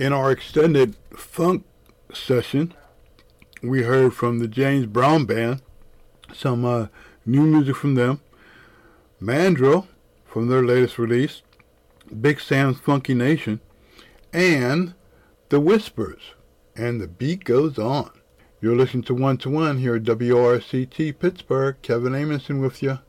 In our extended funk session, we heard from the James Brown Band, some new music from them, Mandrill from their latest release, Big Sam's Funky Nation, and The Whispers, and The Beat Goes On. You're listening to One to One here at WRCT Pittsburgh. Kevin Amundsen with you.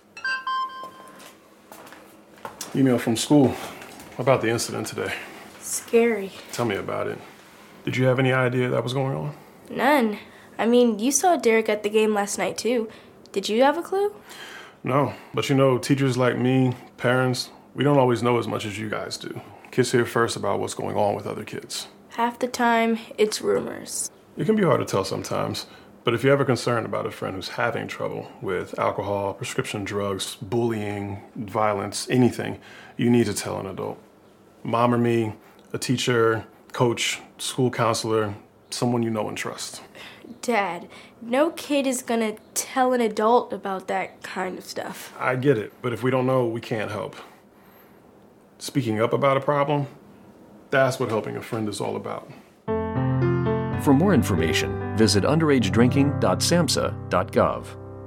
Email from school about the incident today. Scary. Tell me about it. Did you have any idea that was going on? None. I mean, you saw Derek at the game last night, too. Did you have a clue? No, but teachers like me, parents, we don't always know as much as you guys do. Kids hear first about what's going on with other kids. Half the time, it's rumors. It can be hard to tell sometimes, but if you're ever concerned about a friend who's having trouble with alcohol, prescription drugs, bullying, violence, anything, you need to tell an adult. Mom or me, a teacher, coach, school counselor, someone you know and trust. Dad, no kid is gonna tell an adult about that kind of stuff. I get it, but if we don't know, we can't help. Speaking up about a problem, that's what helping a friend is all about. For more information, visit underagedrinking.samhsa.gov.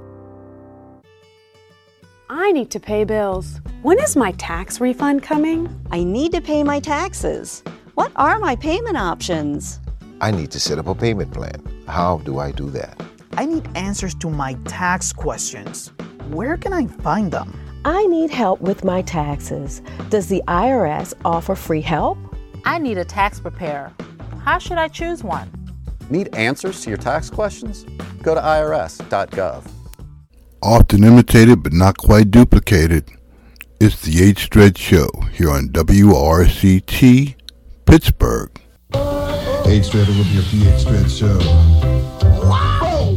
I need to pay bills. When is my tax refund coming? I need to pay my taxes. What are my payment options? I need to set up a payment plan. How do I do that? I need answers to my tax questions. Where can I find them? I need help with my taxes. Does the IRS offer free help? I need a tax preparer. How should I choose one? Need answers to your tax questions? Go to irs.gov. Often imitated but not quite duplicated, it's the H. Dredd Show here on WRCT Pittsburgh. H. Dredd with your H. Dredd Show. Wow!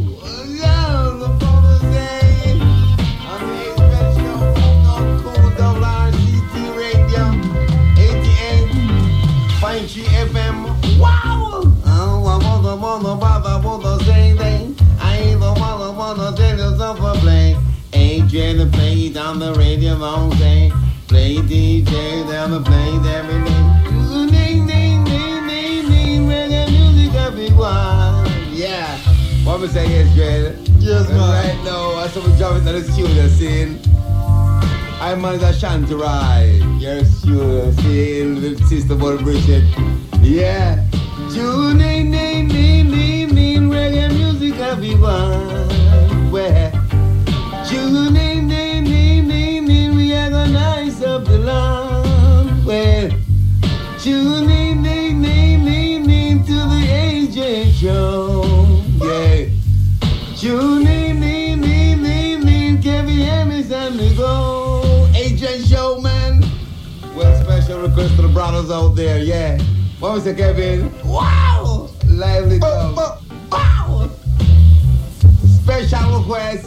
Wow! I wanna say thing. I ain't the wanna tell you something blank. Ain't trying to play down the radio long thing. Play DJ down the play everything. Ding ding ding ding ding. Reggae music everyone. Yeah. What we say is Dredd? Yes, man. Right now, I saw me driving to the studio scene. I managed a shanty ride. Your studio scene with Sister Boy Bridget. Yeah. Ding ding ding ding ding. Reggae music everyone. Where? Ding ding ding ding ding. We are gonna nice up the land. Where? Ding ding ding ding ding to the AJ show. Yeah. Ding ding ding ding. Kevin Emmys and we go. AJ show, man. Well, special request to the brothers out there, yeah. What was it, Kevin? Wow! Lively dog. Wow! Special request.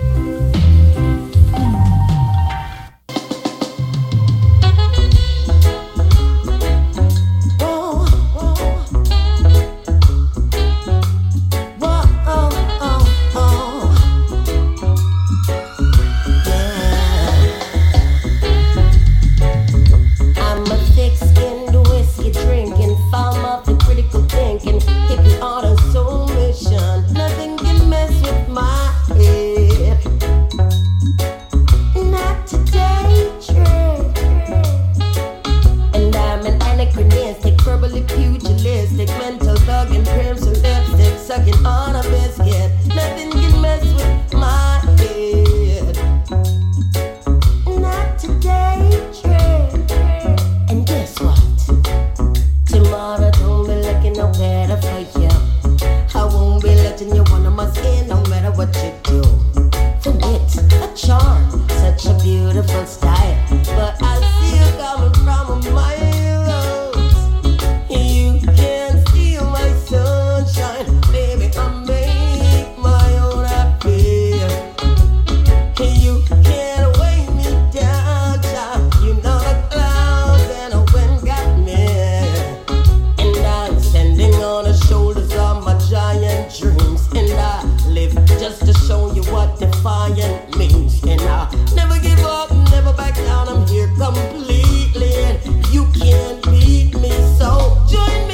Nothing can mess with my head. completely. You can't beat me, so join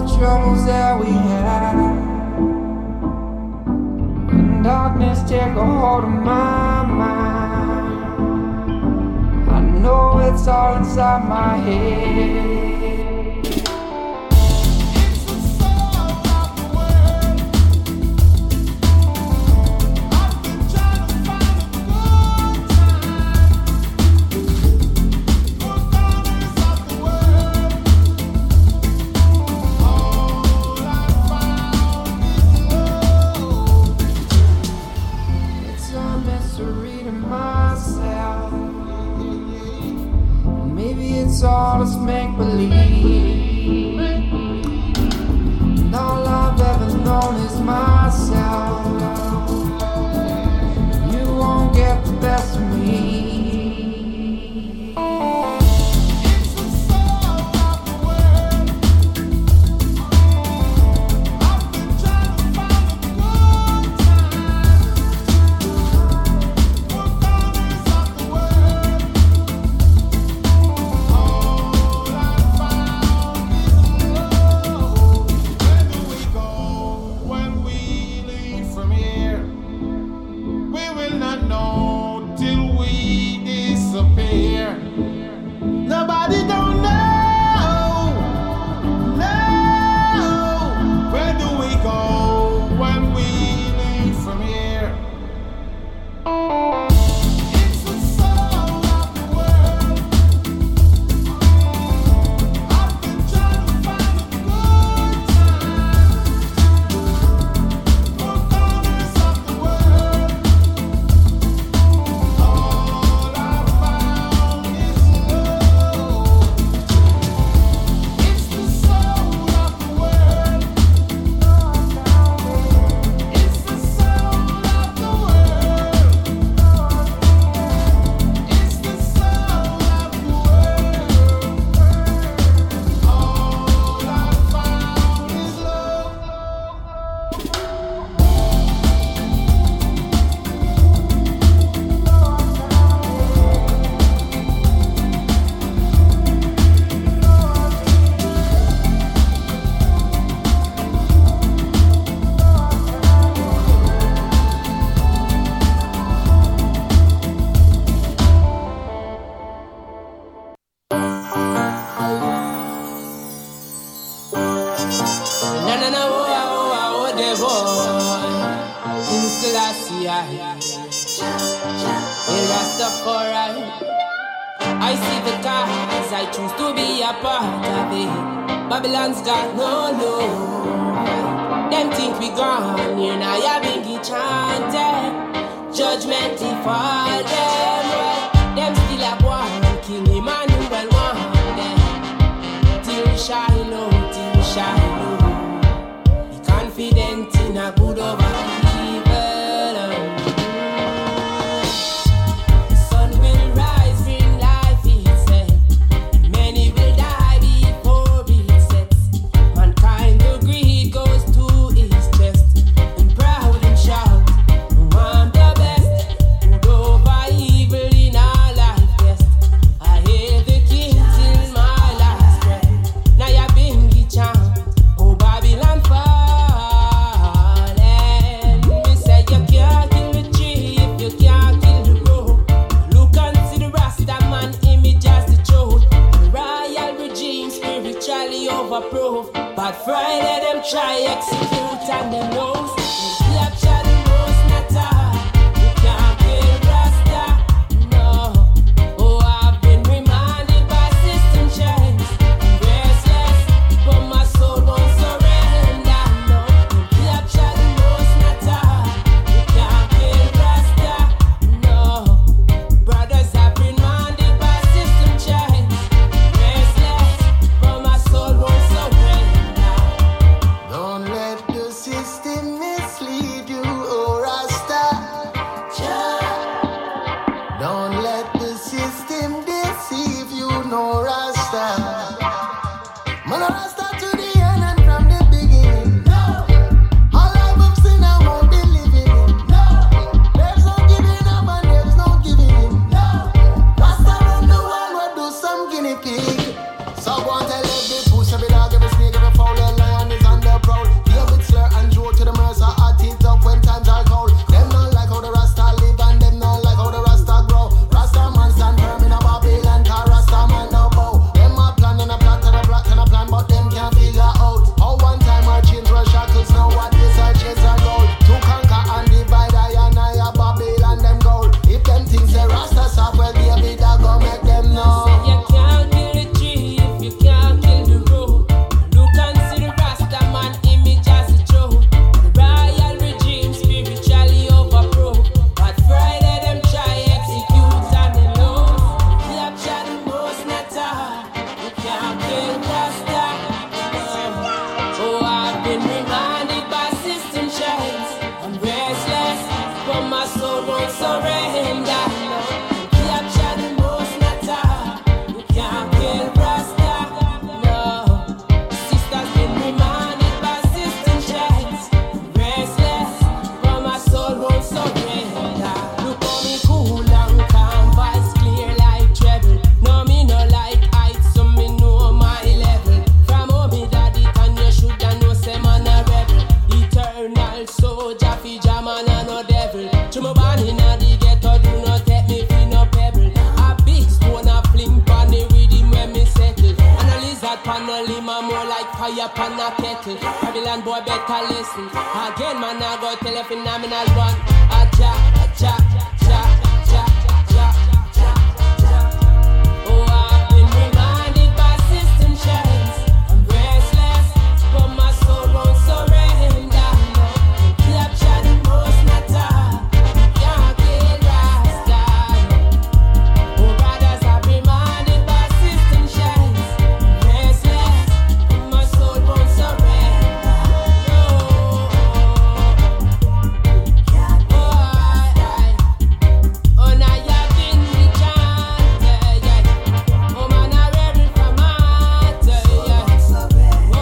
troubles that we had. When darkness take a hold of my mind, I know it's all inside my head. All this make-believe, and all I've ever known is myself. You won't get the best of me. I see the cause, I choose to be a part of it. Babylon's got no love. Them think we gone, you know ya biggie chanted. Judgment if all them still a one. King Emmanuel one them. Till we Shiloh, be confident in a good over evil. But Friday them try execute and them knows capture the most matter. You can't kill Rasta, no. Oh, I've been reminded by system change. I'm restless, but my soul won't surrender, no. Capture the most matter. You can't kill Rasta, no. Brothers have been reminded by system change. Restless, but my soul won't surrender. Don't let the system mislead you, oh Rasta. Don't let the system deceive you, no Rasta. Man, a Rasta to the end and from the beginning. No. All life of sin I won't be living in. No. There's no giving up and there's no giving in. No. Rasta run the world, what do some guinea pig? So go and tell every push, every dog, every snake, every fowl, every lion. him a more like fire pan a kettle. Babylon boy better listen. Again man I go tell a phenomenal one. Aja, aja, aja, aja, aja, aja, aja. Oh, I've been reminded by system shines. I'm restless, but my soul won't surrender. Capture the most matter. Can't get rasta. Oh, brothers, I've been reminded by system shines. Restless, but my soul won't surrender. Oh, now you've been rechanted, yeah. Oh, man, I'm ready for matter, yeah. Oh,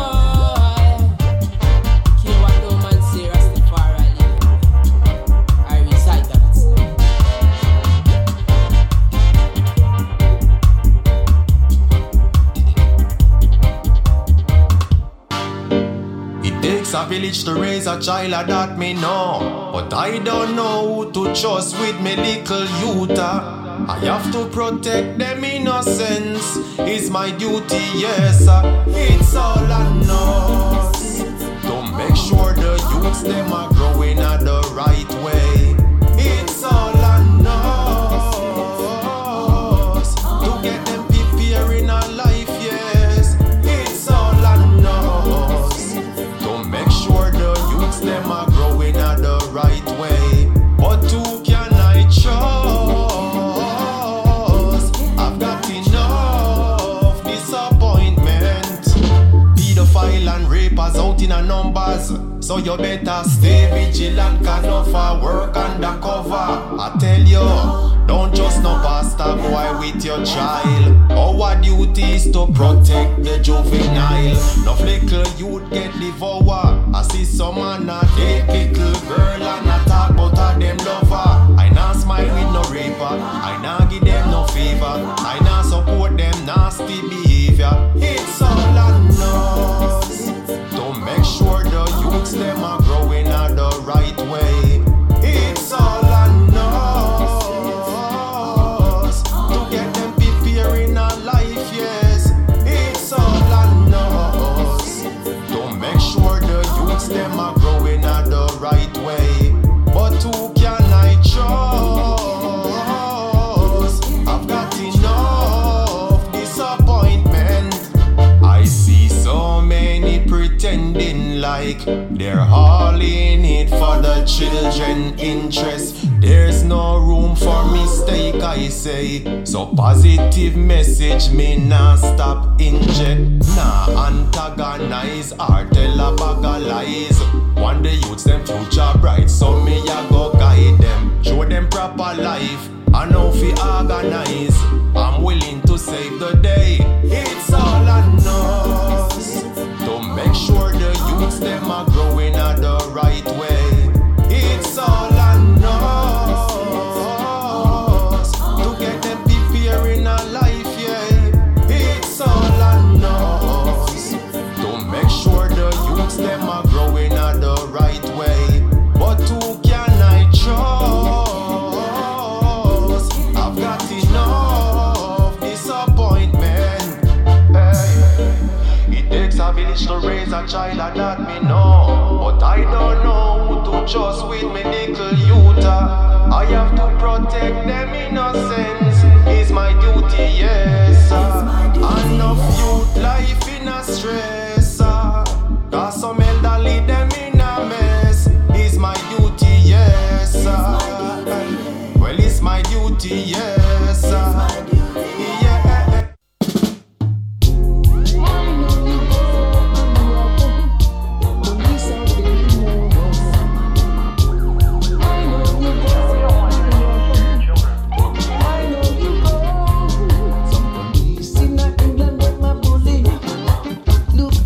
care what no man say, Rastafari live. I recite that. It takes a village to raise a child, that me know. But I don't know who to trust with me little youth. I have to protect them innocence. It's my duty, yes. It's all I know. To make sure the youths them are growing at the right way. It's all I know. To get them preparing a life, yes. It's all I know. To make sure the youths them are growing at the right way. But who can I trust? I've got enough disappointment. Pedophile and rapers out in a numbers. So you better stay vigilant, can offer work undercover. I tell you, don't just no pastor boy with your child. Our duty is to protect the juvenile. No little youth get devoured. I see some man a date little girl and a talk about her them lover. I not smile with no raper. I not give them no favor. I not support them nasty behavior. It's all I know. To make sure the youths them are growing at the right way. It's all I know. To get them preparing a life, yes. It's all I know. To make sure the youths them are growing at the right way. But who can I trust? I've got enough disappointment. I see so many pretending like they're all in it for the children interest. There's no room for mistake, I say. So positive message me nah stop inject. Nah antagonize or tell a bag of lies. One day youths them future bright, so me a go guide them. Show them proper life, I know fi organize. I'm willing to save the day. It's all I know. To make sure the youths them are growing at the right way. It's all I know. To get them preparing a life, yeah. It's all I know. To make sure the youths them are growing at the right way. But who can I trust? I've got enough disappointment. It takes a village to raise a child, that me know. But I don't know who to trust with me little youth. I have to protect them innocence. It's my duty, yes. Enough youth life in a stress. Got some elderly them in a mess. It's my duty, yes. Well, it's my duty, yes. Yeah. Look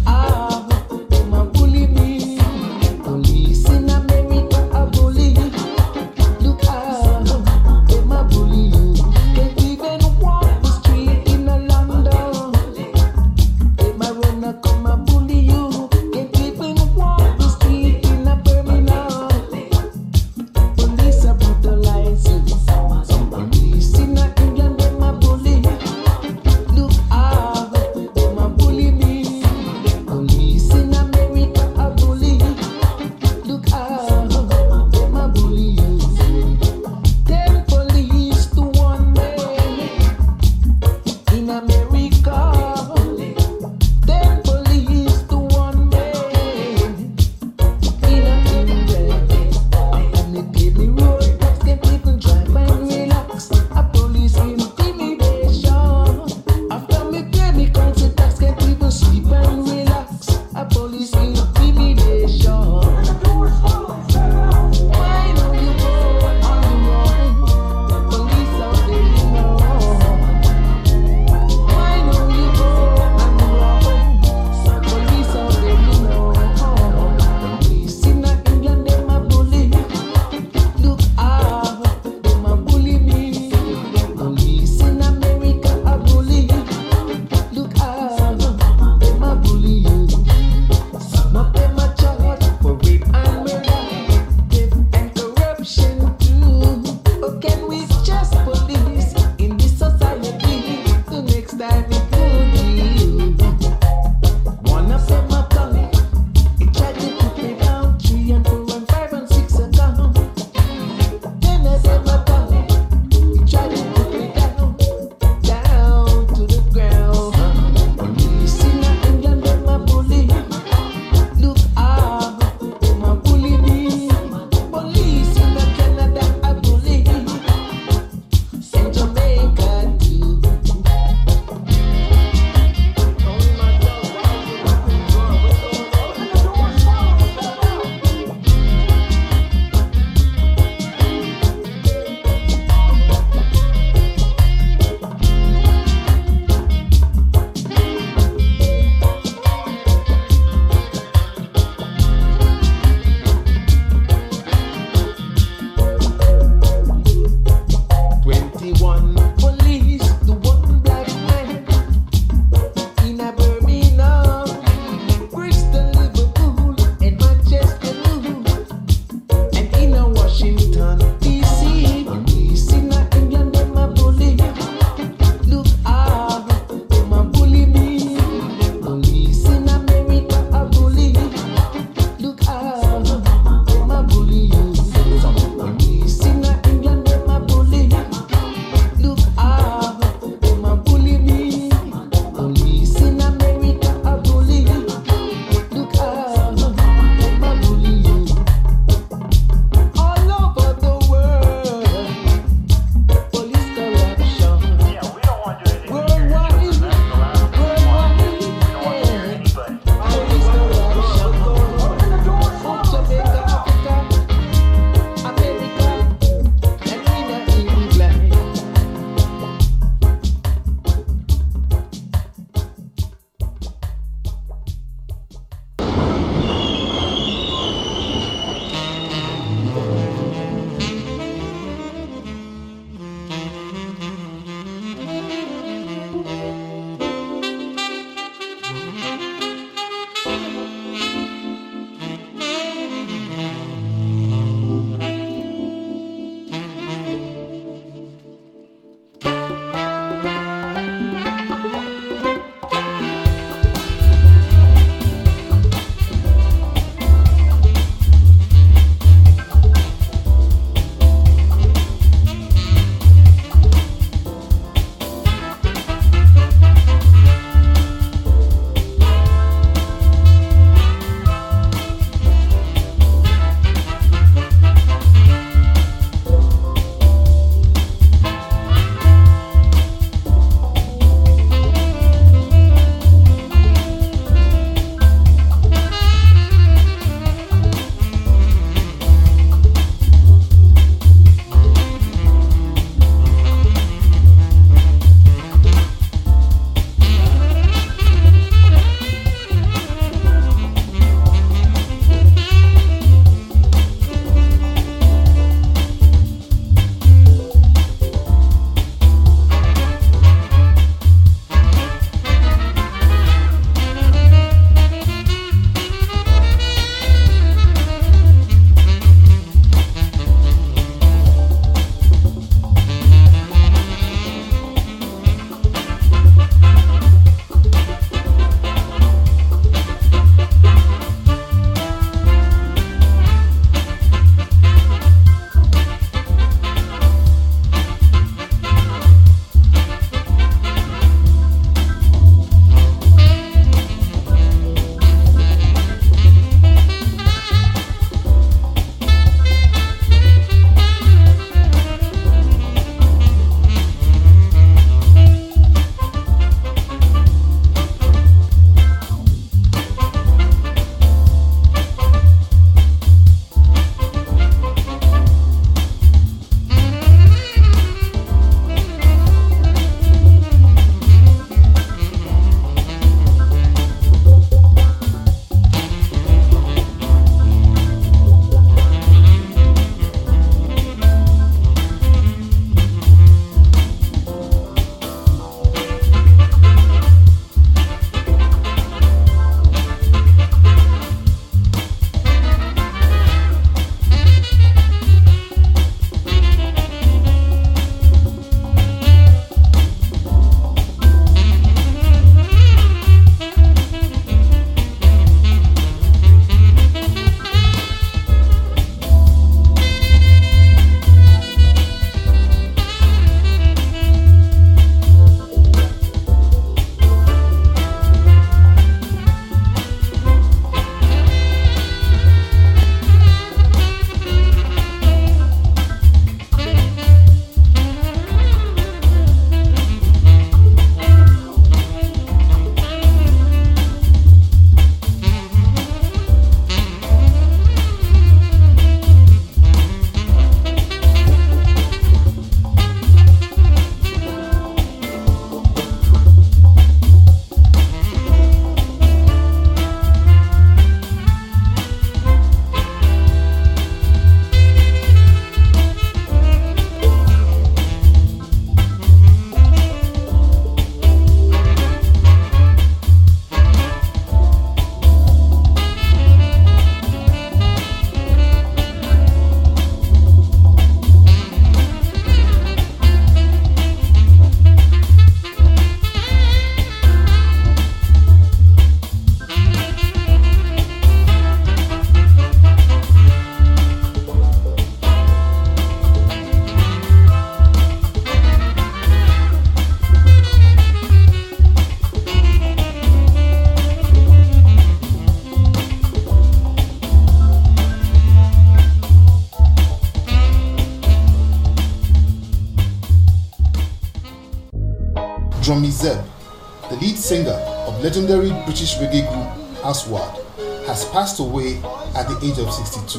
Zeb, the lead singer of legendary British reggae group Aswad, has passed away at the age of 62.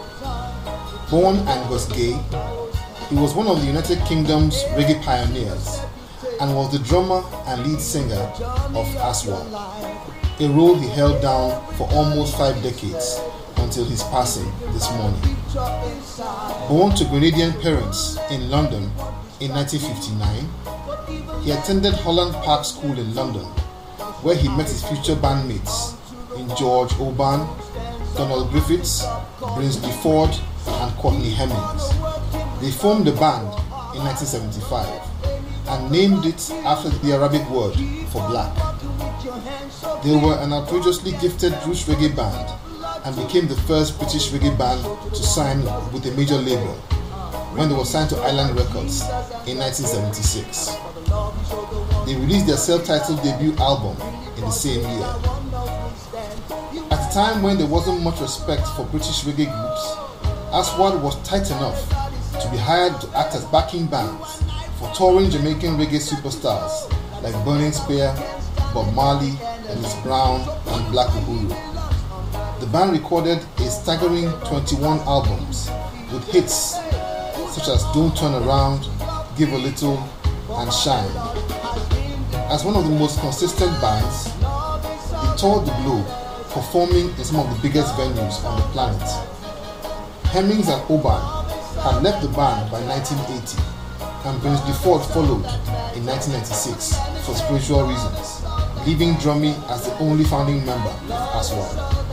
Born Angus Gay, he was one of the United Kingdom's reggae pioneers and was the drummer and lead singer of Aswad, a role he held down for almost 5 decades until his passing this morning. Born to Grenadian parents in London in 1959, he attended Holland Park School in London, where he met his future bandmates in George Oban, Donald Griffiths, Brinsley Ford, and Courtney Hemmings. They formed the band in 1975 and named it after the Arabic word for black. They were an outrageously gifted roots reggae band and became the first British reggae band to sign with a major label when they were signed to Island Records in 1976. They released their self-titled debut album in the same year. At a time when there wasn't much respect for British reggae groups, Aswad was tight enough to be hired to act as backing bands for touring Jamaican reggae superstars like Burning Spear, Bob Marley, Ellis Brown, and Black Uhuru. The band recorded a staggering 21 albums with hits such as Don't Turn Around, Give a Little, and Shine. As one of the most consistent bands, they toured the globe, performing in some of the biggest venues on the planet. Hemmings and Oban had left the band by 1980, and Brinsley Ford followed in 1996 for spiritual reasons, leaving Drummy as the only founding member of Aswad.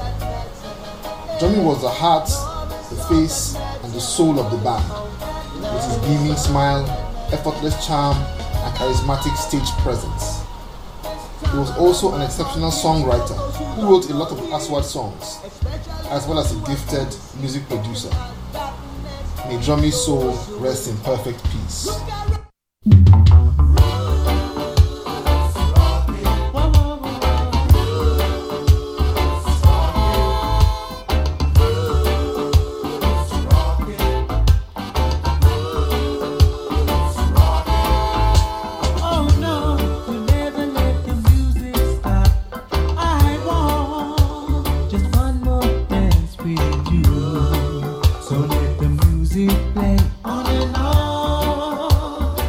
Drummy was the heart, the face, and the soul of the band, with his beaming smile, effortless charm, and charismatic stage presence. He was also an exceptional songwriter who wrote a lot of Aswad songs, as well as a gifted music producer. May Drummy's soul rest in perfect peace. So let the music play on and on.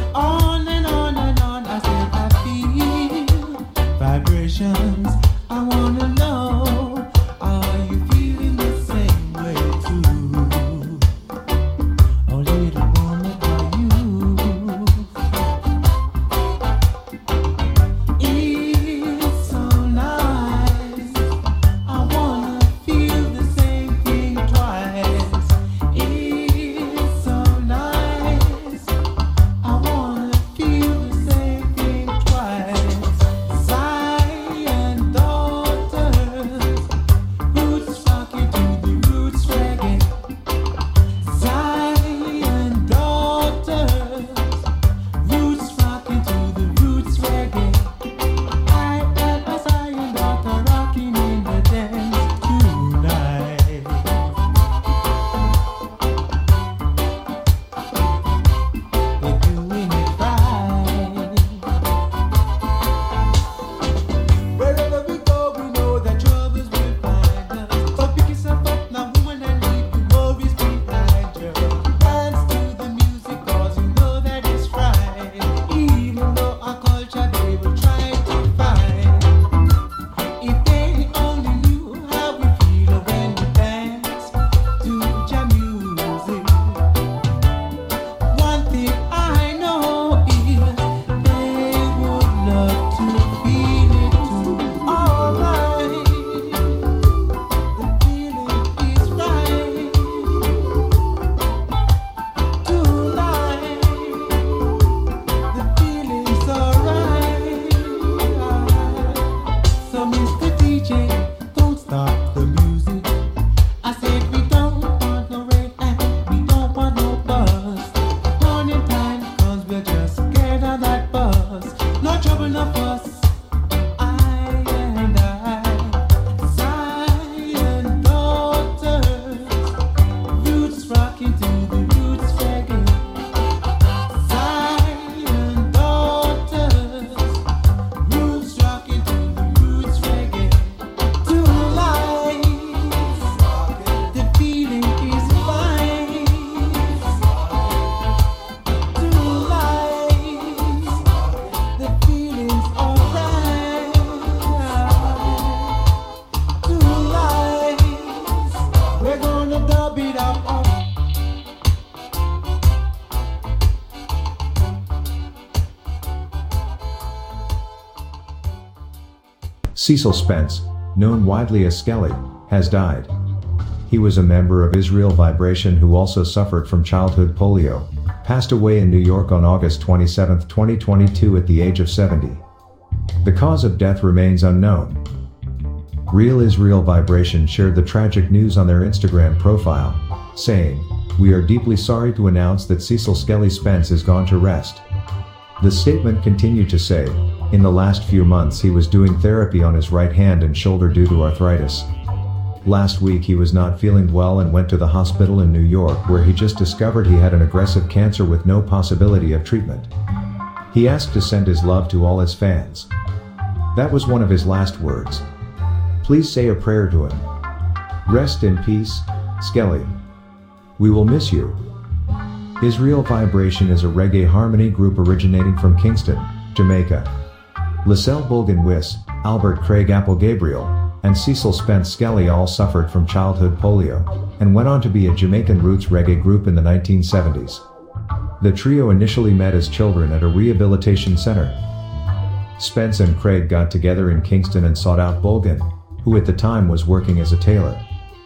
beat up on. Cecil Spence, known widely as Skelly, has died. He was a member of Israel Vibration who also suffered from childhood polio, passed away in New York on August 27, 2022 at the age of 70. The cause of death remains unknown. Real Israel Vibration shared the tragic news on their Instagram profile, saying, "We are deeply sorry to announce that Cecil Skelly Spence is gone to rest." The statement continued to say, "In the last few months he was doing therapy on his right hand and shoulder due to arthritis. Last week he was not feeling well and went to the hospital in New York where he just discovered he had an aggressive cancer with no possibility of treatment. He asked to send his love to all his fans." That was one of his last words. Please say a prayer to him. Rest in peace, Skelly. We will miss you. Israel Vibration is a reggae harmony group originating from Kingston, Jamaica. Lisselle Bulgan Wiss, Albert Craig Apple Gabriel, and Cecil Spence Skelly all suffered from childhood polio, and went on to be a Jamaican roots reggae group in the 1970s. The trio initially met as children at a rehabilitation center. Spence and Craig got together in Kingston and sought out Bulgan, who at the time was working as a tailor.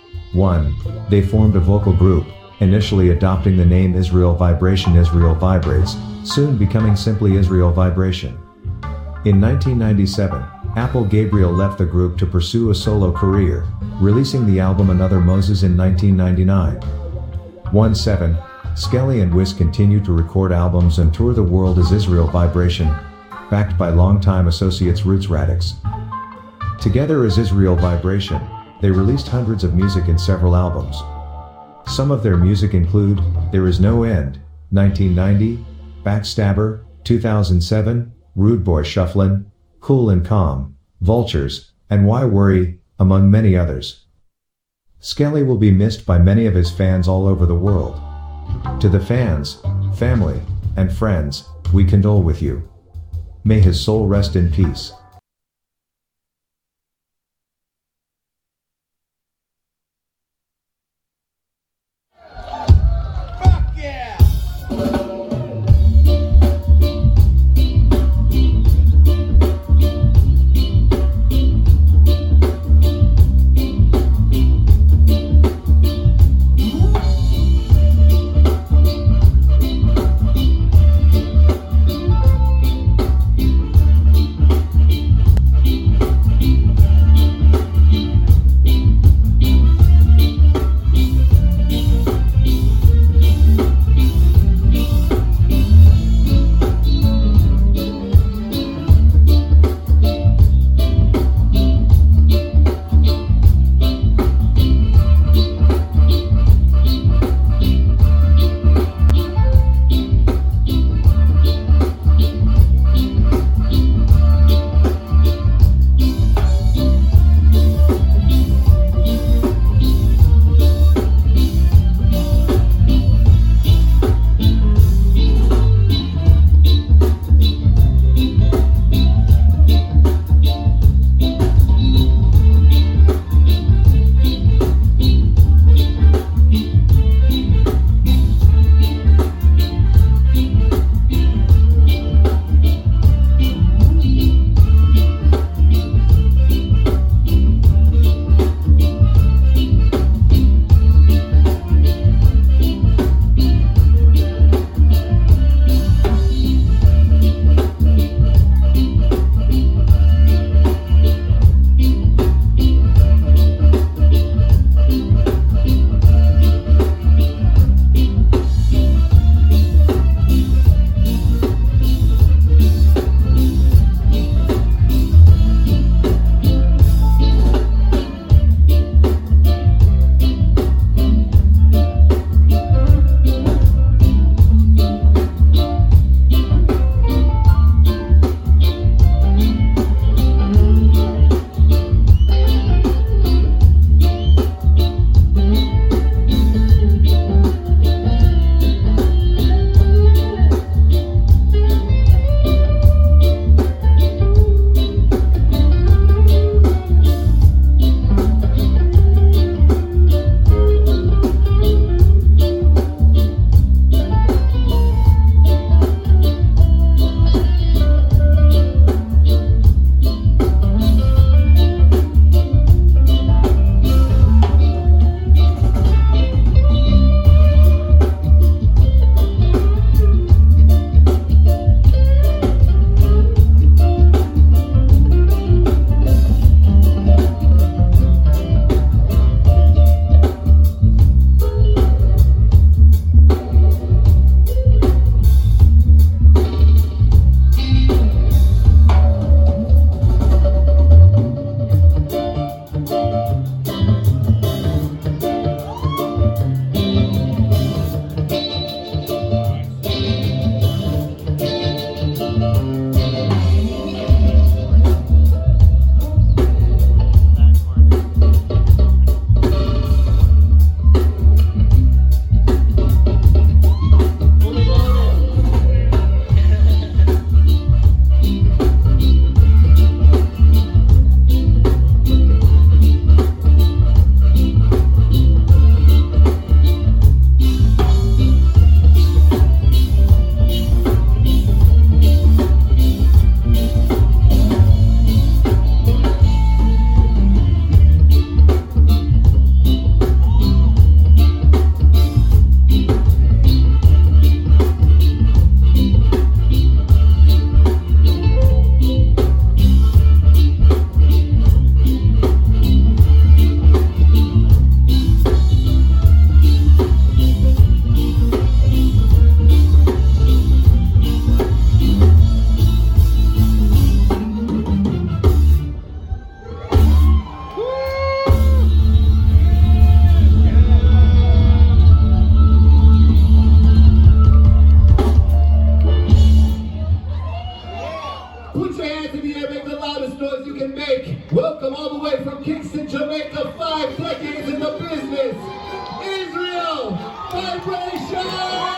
They formed a vocal group, initially adopting the name Israel Vibration Israel Vibrates, soon becoming simply Israel Vibration. In 1997, Apple Gabriel left the group to pursue a solo career, releasing the album Another Moses in 1999. 17, Skelly and Wiss continued to record albums and tour the world as Israel Vibration, backed by longtime associates Roots Radics. Together as Israel Vibration, they released hundreds of music in several albums. Some of their music include There Is No End, 1990, Backstabber, 2007, Rude Boy Shufflin', Cool and Calm, Vultures, and Why Worry, among many others. Skelly will be missed by many of his fans all over the world. To the fans, family, and friends, we condole with you. May his soul rest in peace. 5 decades in the business, Israel Vibration!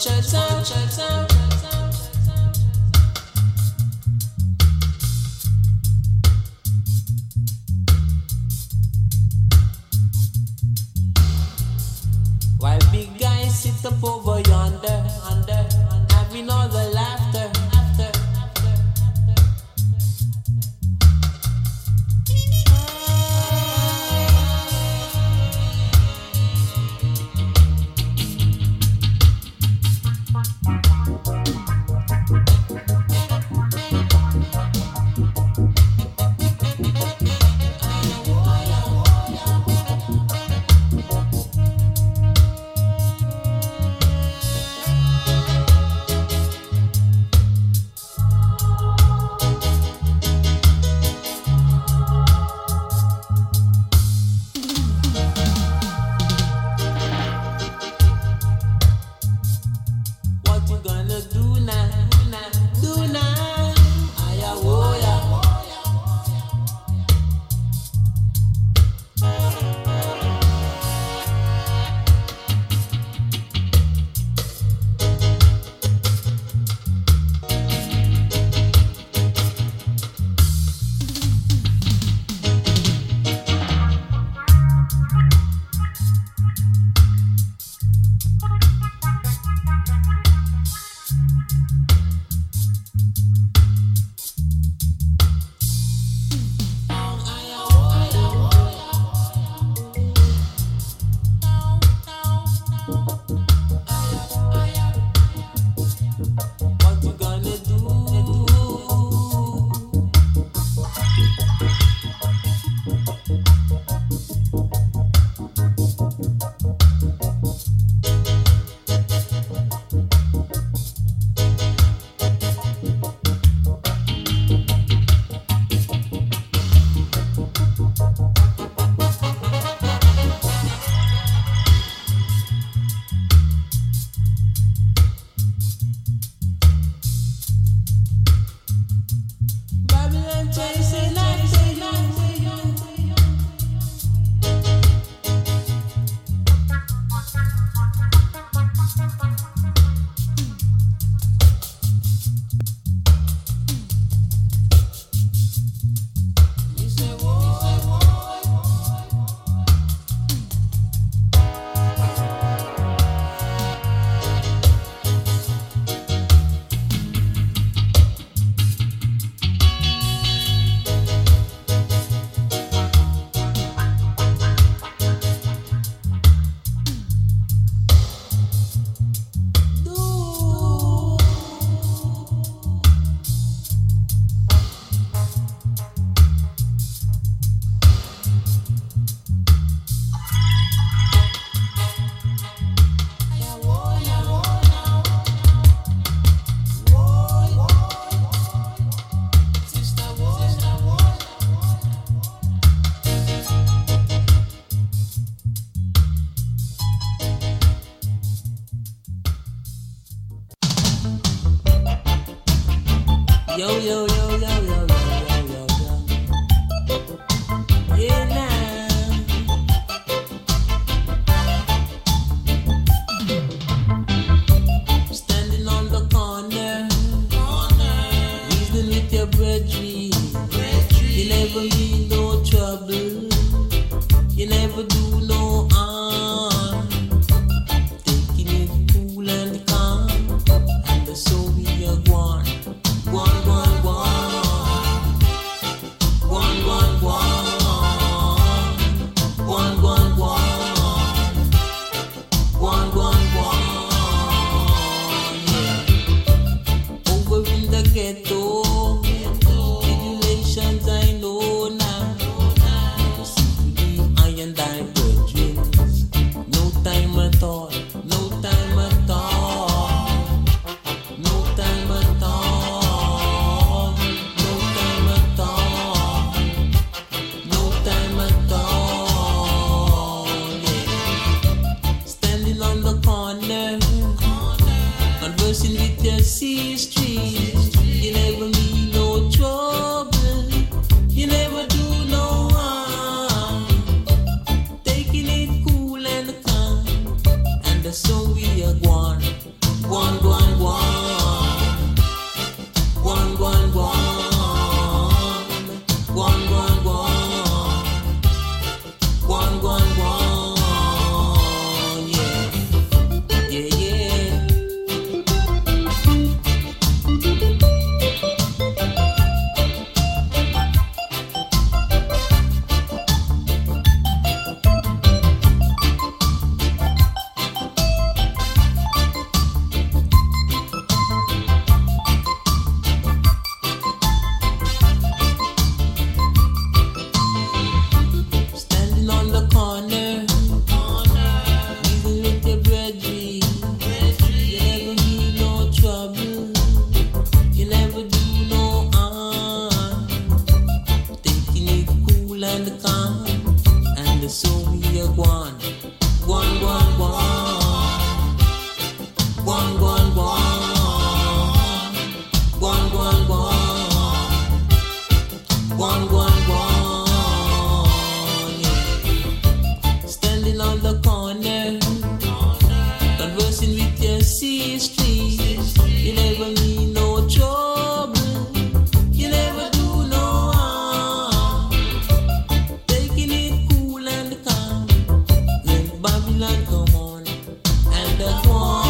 town. While big guys sit up over yonder, having all the laughter. and calm, and so we are one, one, one, one. One, one, one. One, one, one. One, one, one. Yeah. Standing on the corner, conversing with your sister. You never mean no trouble. You never do no harm. Taking it cool and calm. Let Babylon come on and that one.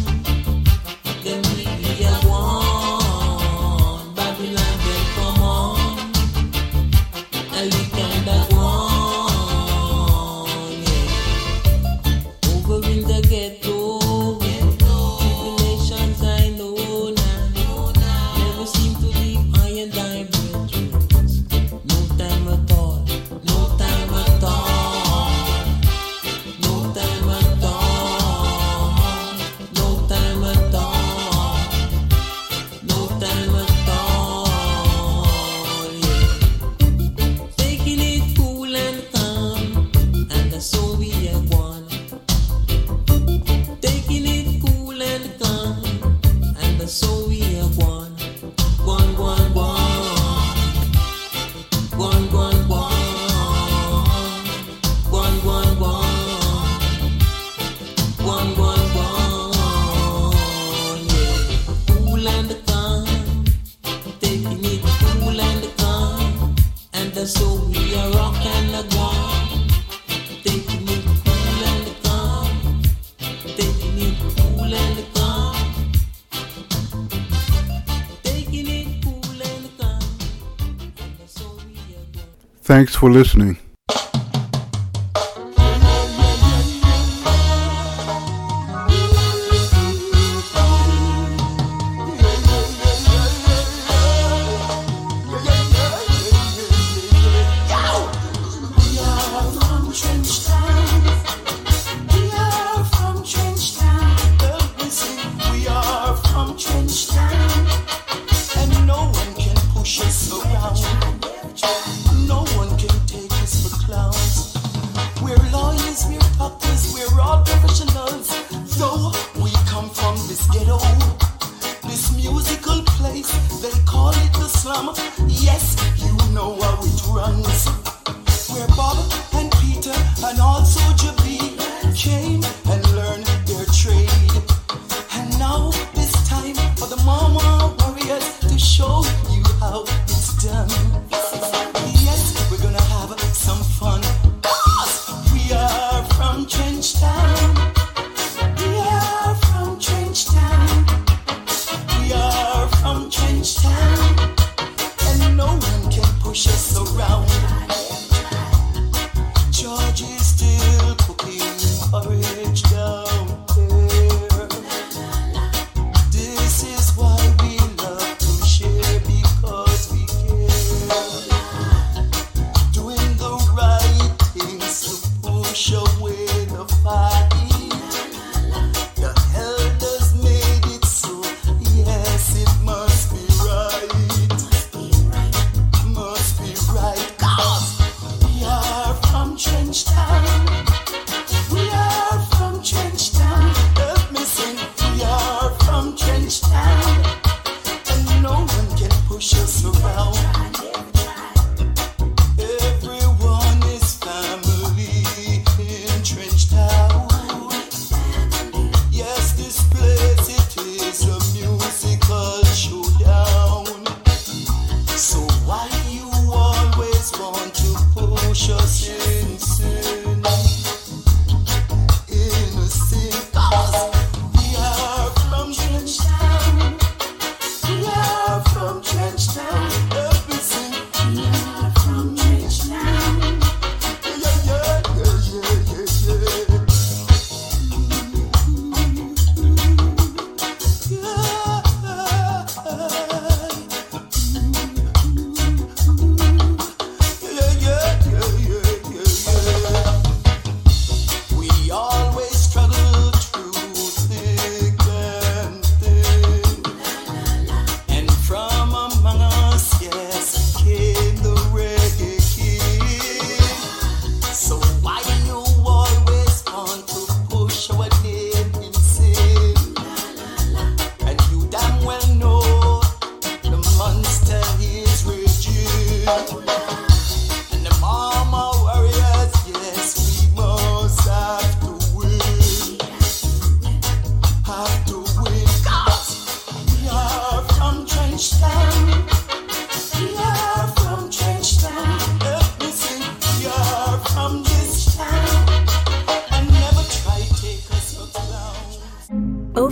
Thanks for listening.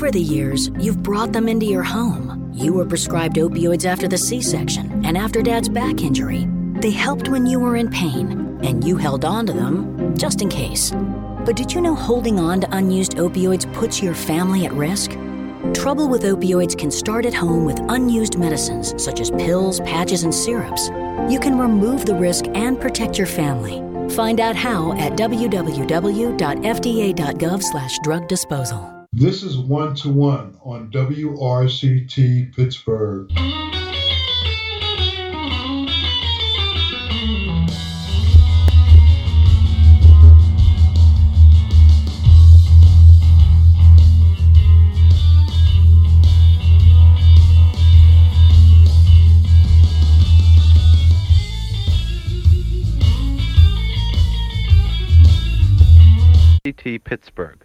Over the years, you've brought them into your home. You were prescribed opioids after the C-section and after Dad's back injury. They helped when you were in pain, and you held on to them just in case. But did you know holding on to unused opioids puts your family at risk? Trouble with opioids can start at home with unused medicines such as pills, patches, and syrups. You can remove the risk and protect your family. Find out how at www.fda.gov/drug disposal. This is 1-to-1 on WRCT Pittsburgh. Pittsburgh.